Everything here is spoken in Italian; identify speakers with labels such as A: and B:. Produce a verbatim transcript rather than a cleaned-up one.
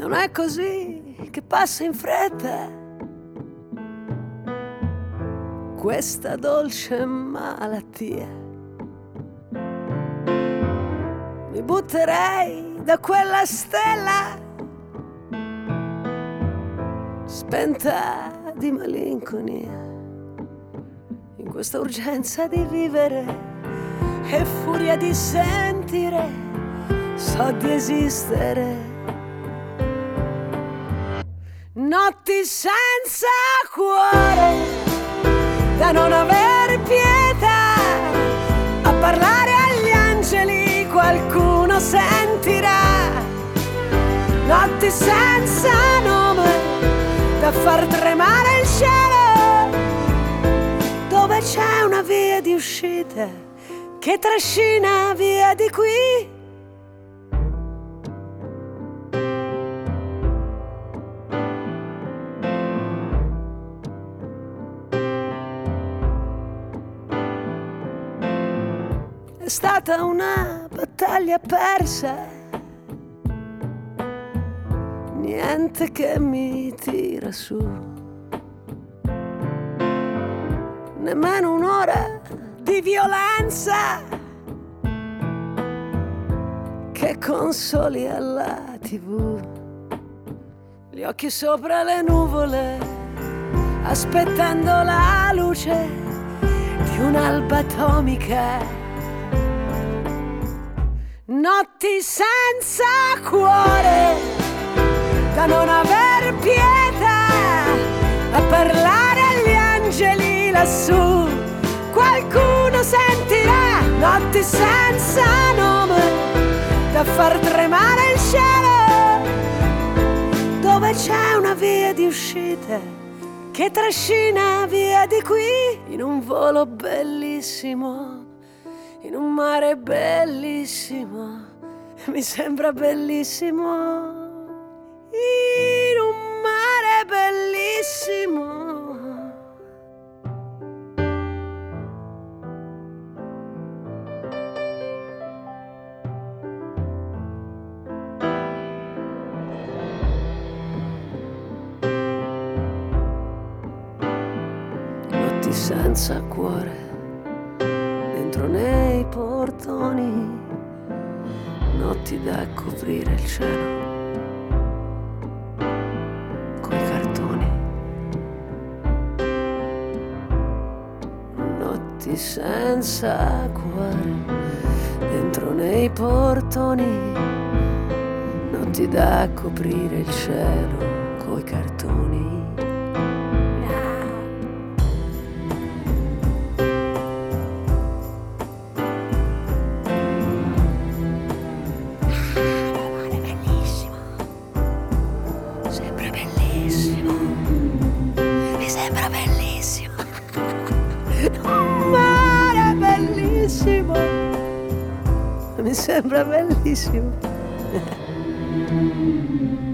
A: non è così che passa in fretta questa dolce malattia. Mi butterei da quella stella spenta di malinconia, in questa urgenza di vivere e furia di sentire, so di esistere. Notti senza cuore, da non aver pietà, a parlare agli angeli qualcuno sentirà. Notti senza nome, da far tremare il cielo, dove c'è una via di uscita che trascina via di qui. È stata una battaglia persa, niente che mi tira su, nemmeno un'ora di violenza che consoli alla tivù. Gli occhi sopra le nuvole, aspettando la luce di un'alba atomica. Notti senza cuore, da non aver pietà, a parlare agli angeli lassù qualcuno sentirà. Notti senza nome, da far tremare il cielo, dove c'è una via di uscita che trascina via di qui. In un volo bellissimo, in un mare bellissimo, mi sembra bellissimo, in un mare bellissimo. Notti senza cuore, dentro nei portoni, notti da coprire il cielo coi cartoni. Notti senza cuore, dentro nei portoni, notti da coprire il cielo coi cartoni. Mi sembra bellissimo.